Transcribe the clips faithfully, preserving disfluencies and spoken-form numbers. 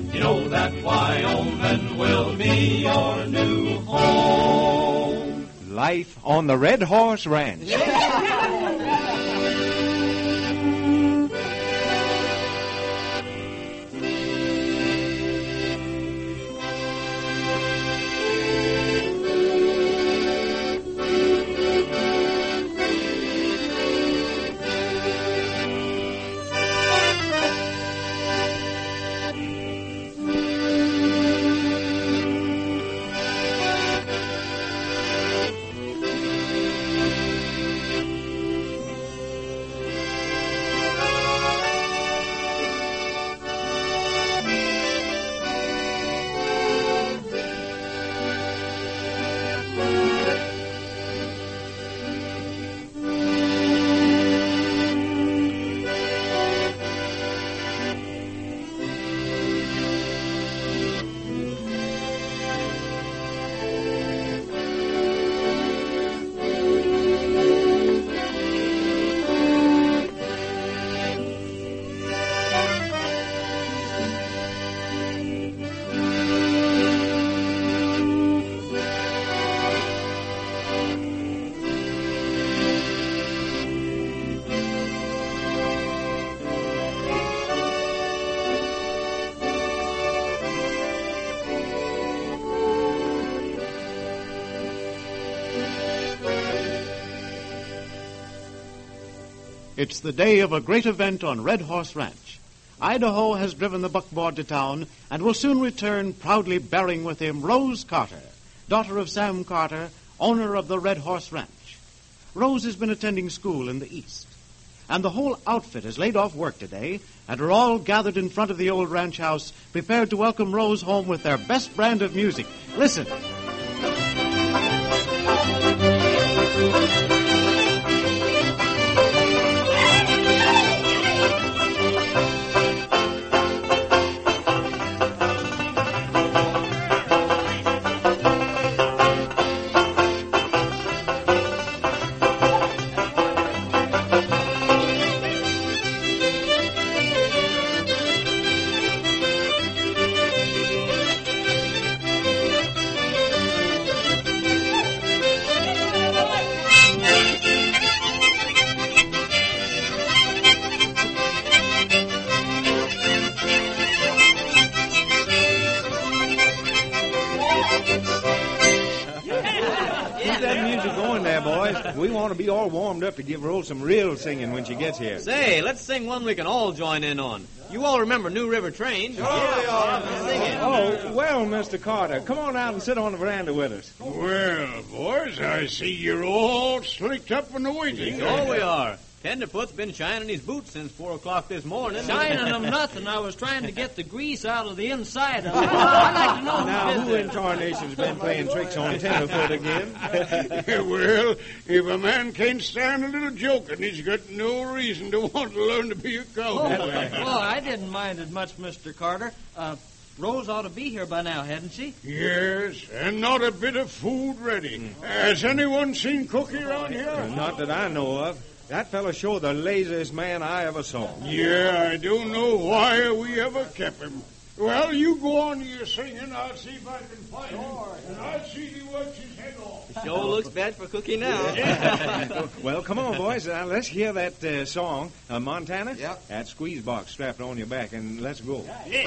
You know that Wyoming will be your new home. Life on the Red Horse Ranch. It's the day of a great event on Red Horse Ranch. Idaho has driven the buckboard to town and will soon return proudly bearing with him Rose Carter, daughter of Sam Carter, owner of the Red Horse Ranch. Rose has been attending school in the East, and the whole outfit has laid off work today and are all gathered in front of the old ranch house, prepared to welcome Rose home with their best brand of music. Listen. We want to be all warmed up to give Rose some real singing when she gets here. Say, let's sing one we can all join in on. You all remember New River Train? Sure we are. Sing it. Oh, well, Mister Carter, come on out and sit on the veranda with us. Well, boys, I see you're all slicked up and waiting. Oh, we are. Tenderfoot's been shining his boots since four o'clock this morning. Shining them nothing. I was trying to get the grease out of the inside of it. I'd like to know now, who who in tarnation's been playing tricks on Tenderfoot again? Well, if a man can't stand a little joking, he's got no reason to want to learn to be a cowboy. Oh, well, I didn't mind it much, Mister Carter. Uh, Rose ought to be here by now, hadn't she? Yes, and not a bit of food ready. Mm. Has anyone seen Cookie around here? Not that I know of. That fellow sure the laziest man I ever saw. Yeah, I don't know why we ever kept him. Well, you go on to your singing. I'll see if I can find him. And I'll see if he works his head off. Sure looks bad for Cookie now. Well, come on, boys. Now, let's hear that uh, song. Uh, Montana? Yep. That squeeze box strapped on your back, and let's go. Yeah.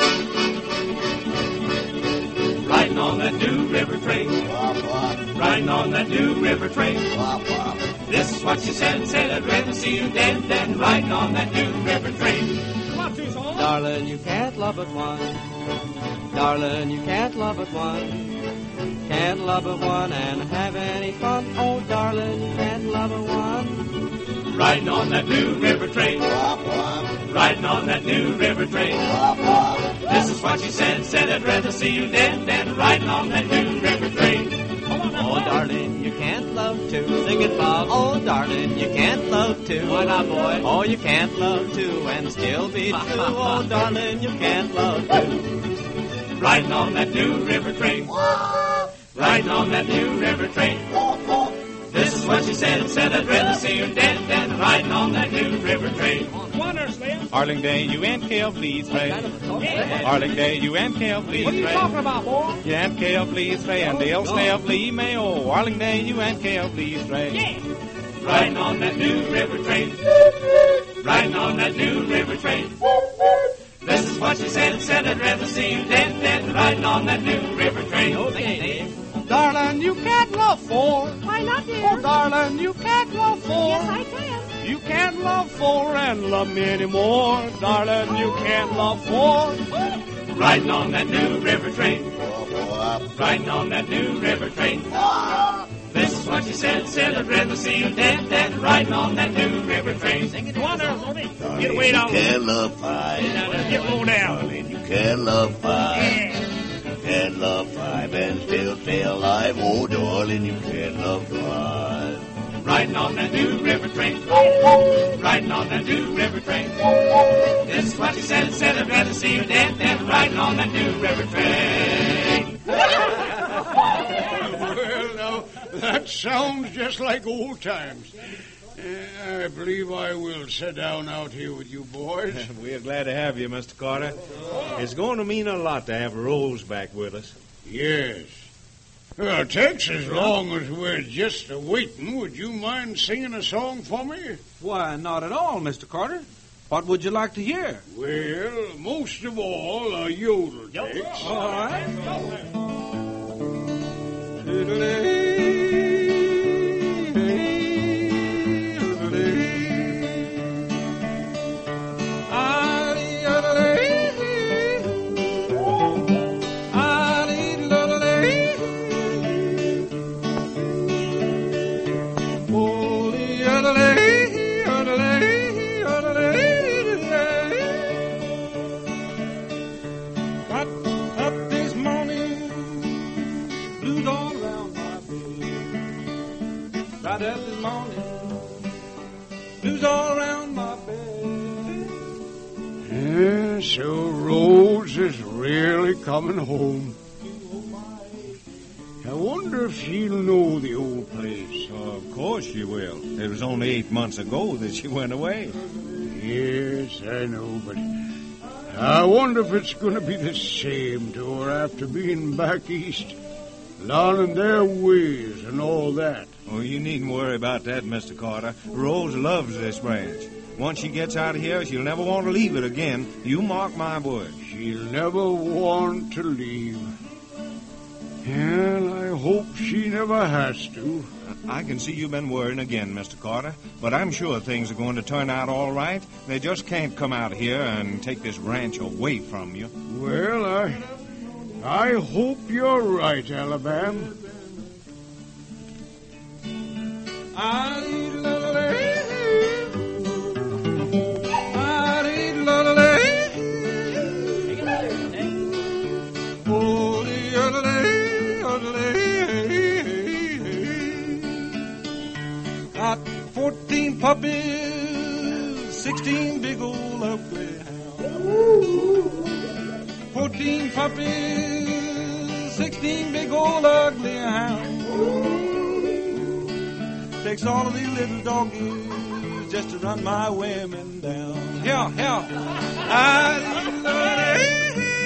Riding on that New River train. Wop, wop. Riding on that New River train. Wop, wop. This is what she said, said I'd rather see you dead than riding on that New River train. Come on, Tucson. Darling, you can't love but one. Darling, you can't love but one. Can't love but one and have any fun. Oh, darling, you can't love but one. Riding on that New River train. Wop, wop. Riding on that New River train. Wop, wop. This is what she said, said I'd rather see you dead than riding on that New River train. Oh, darling, you can't love two. Sing it, Bob. Oh, darling, you can't love two. Why not, boy? Oh, you can't love two and still be true. Oh, darling, you can't love two. Riding on that New River train. Riding on that New River train. This is what she said and said, I'd rather see her dead than riding on that new river train. Arlington, U N K L, please, Ray. Arlington, U N K L, please, Ray. What are you talking about, boy? U N K L, please, Ray, and the L stay of Lee Mayo. Arlington, U N K L, please, Ray. Yeah. Riding on that new river train. Riding on that new river train. This is what she said and said, I'd rather see you dead than riding on that new river train. Okay, darling, you can't love four. Why not, dear? Oh, darling, you can't love four. Yes, I can. You can't love four and love me anymore. Darling, you can't love four. Riding on that new river train. Riding on that new river train. This is what she said, said I'd rather see you dead than riding on that new river train. Sing it. Come on there, get away down. You can't love five. Get low down. Darling, you can't love five. You can't love five and still stay alive. Oh, darling, you can't love five. Riding on that new river train. Riding on that new river train. This is what she said, said I'd rather see you dead than riding on that new river train. Well, now, that sounds just like old times. Uh, I believe I will sit down out here with you boys. We're glad to have you, Mister Carter. It's going to mean a lot to have Rose back with us. Yes. Well, it takes as long as we're just a-waiting. Would you mind singing a song for me? Why, not at all, Mister Carter. What would you like to hear? Well, most of all, a yodel takes. All right. So Rose is really coming home. I wonder if she'll know the old place. Oh, of course she will. It was only eight months ago that she went away. Yes, I know, but I wonder if it's going to be the same to her after being back east, learning their ways and all that. Oh, you needn't worry about that, Mister Carter. Rose loves this ranch. Once she gets out of here, she'll never want to leave it again. You mark my words. She'll never want to leave. Well, I hope she never has to. I can see you've been worrying again, Mister Carter, but I'm sure things are going to turn out all right. They just can't come out here and take this ranch away from you. Well, I... I hope you're right, Alabama. I got fourteen puppies, sixteen big old ugly hounds. Fourteen puppies, sixteen big old ugly hounds. Takes all of these little doggies just to run my women down. Yeah, yeah. I love it.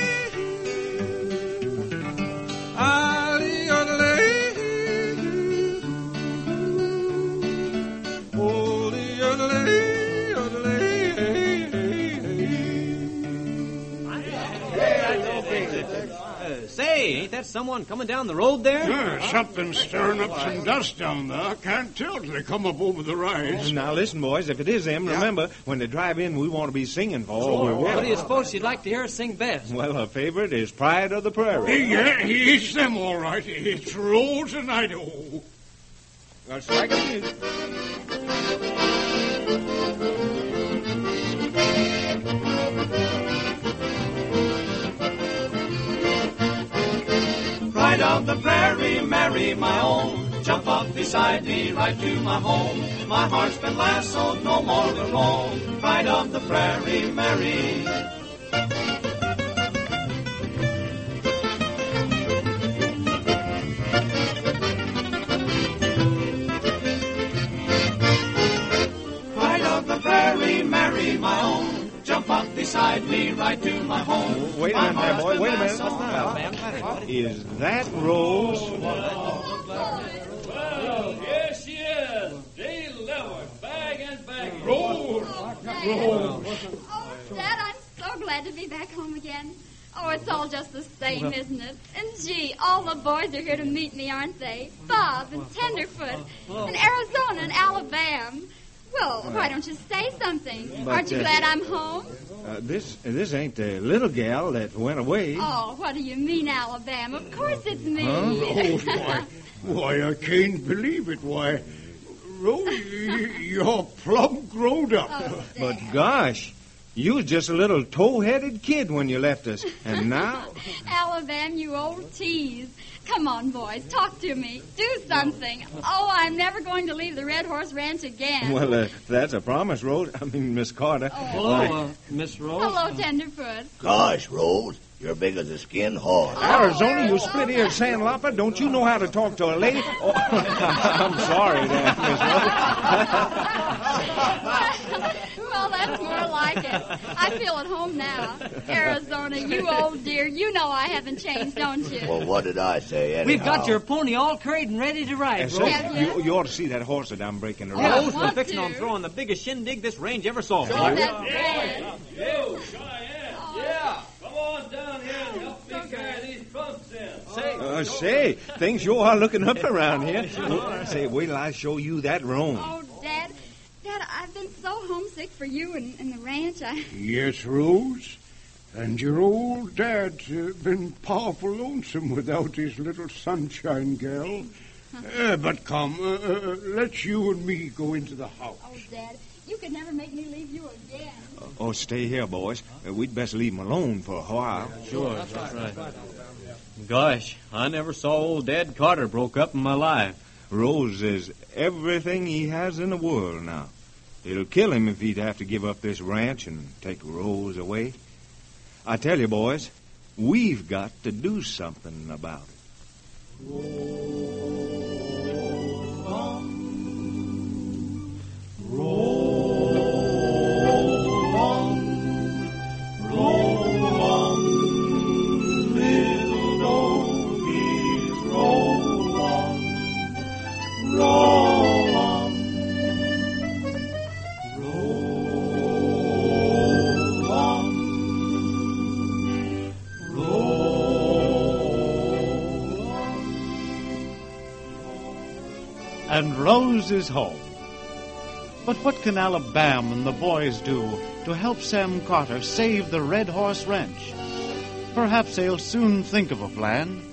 Say, ain't that someone coming down the road there? Yeah, something's stirring up some dust down there. I can't tell till they come up over the rise. Now, listen, boys, if it is them, yeah. Remember, when they drive in, we want to be singing for all we're worth. What do you suppose she'd like to hear us sing best? Well, her favorite is Pride of the Prairie. Yeah, it's them, all right. It's Rose and Idaho. Well, strike the music. Pride of the prairie, Mary, my own, jump up beside me right to my home. My heart's been lassoed, no more to roam. Pride of the prairie, Mary. wait a minute there, boy. Wait a minute. Now, is that Rose? Well, here she is. Delivered, bag and bag. Rose! Oh, Dad. Rose! Oh, Dad, I'm so glad to be back home again. Oh, it's all just the same, isn't it? And gee, all the boys are here to meet me, aren't they? Bob and Tenderfoot and Arizona and Alabama. Well, why don't you say something? But, Aren't you uh, glad I'm home? Uh, this this ain't the little gal that went away. Oh, what do you mean, Alabama? Of course it's me. Huh? Oh, why, why, I can't believe it. Why, Rose, you're plumb grown up. Oh, But gosh, you was just a little toe-headed kid when you left us, and now... Alabama, you old tease. Come on, boys, talk to me. Do something. Oh, I'm never going to leave the Red Horse Ranch again. Well, uh, that's a promise, Rose. I mean, Miss Carter. Hello, uh, Miss Rose. Hello, Tenderfoot. Gosh, Rose, you're big as a skin horse. Arizona, you split-eared sandlopper. Don't you know how to talk to a lady? Oh, I'm sorry there, Miss Rose. Well, that's more like it. I feel at home now. Arizona, you old dear, you know I haven't changed, don't you? Well, what did I say, anyhow? We've got your pony all curried and ready to ride, Yes, Rose. sir. Have you? You, you ought to see that horse that I'm breaking the Yeah. road. Rose, we're want fixing to. on throwing the biggest shindig this range ever saw. Oh, that's bad. You, Cheyenne. Yeah. Come on down here and help me carry these trunks in. Say, Uh, say, things sure are looking up around here. Say, wait till I show you that roan. Oh, Dad, Dad, I've been so homesick for you and, and the ranch. I... Yes, Rose. And your old dad's uh, been powerful lonesome without his little sunshine gal. Uh, but come, uh, uh, let's you and me go into the house. Oh, Dad, you could never make me leave you again. Oh, stay here, boys. Uh, we'd best leave him alone for a while. Sure, that's right. Gosh, I never saw old Dad Carter broke up in my life. Rose is everything he has in the world now. It'll kill him if he'd have to give up this ranch and take Rose away. I tell you, boys, we've got to do something about it. And Rose is home. But what can Alabama and the boys do to help Sam Carter save the Red Horse Ranch? Perhaps they'll soon think of a plan.